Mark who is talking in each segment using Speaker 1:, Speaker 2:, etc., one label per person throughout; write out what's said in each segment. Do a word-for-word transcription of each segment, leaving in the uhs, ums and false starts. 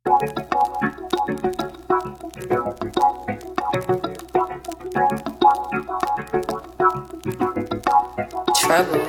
Speaker 1: Trouble.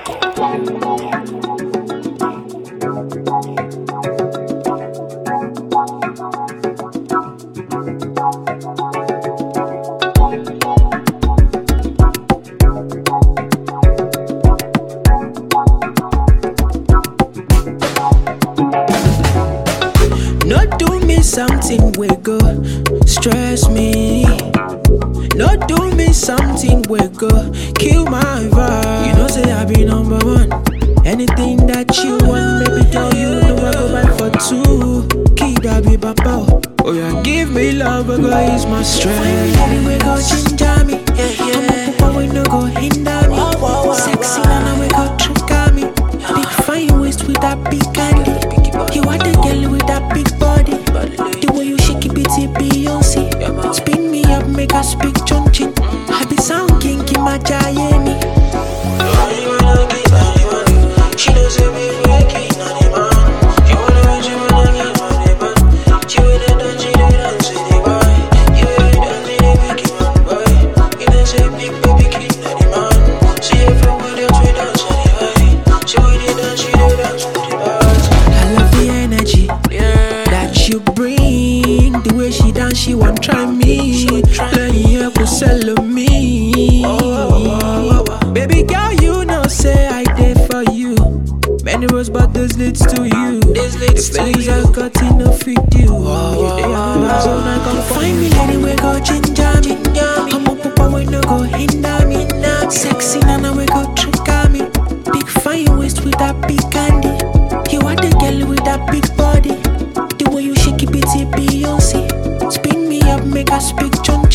Speaker 2: No do me something we go stress me. No do me something we go kill my vibe. You know say I be number one. Anything that you want, baby girl, you know I go buy for two. Kid I be papa. Oh yeah, give me love, but go ease my stress. Find me we go ginger me. I'm a papa, we no go hinder me. Sexy nana we go trigger me. Big fine waist with that big candy. You are the girl with that big body. The way you shake it, it's Beyonce. Spin me up, make us speak chunchin. I be sound king in my giant. She doesn't be waking on the man. She wanna be, she wanna get on the man. She wanna dance, she wanna dance with the boy. You wanna dance with the wicked man, boy. You know say big baby king on the man. See everyone else we dance on the boy. She wanna dance, she wanna dance with the boy. I love the energy that you bring. The way she dance, she won't try me. Learn here to sell me. Baby girl, you know say I did for you. Many roads, but this leads to you. This leads the feelings I got enough with you. You day on the zone, I come find me anywhere, go ginger me. I'm a papa, we no go hinder me. Sexy nana, we go trigger me. Big fine waist with that big candy. You are the girl with that big body. The way you shake it, it's Beyonce. Spin me up, make us speak John.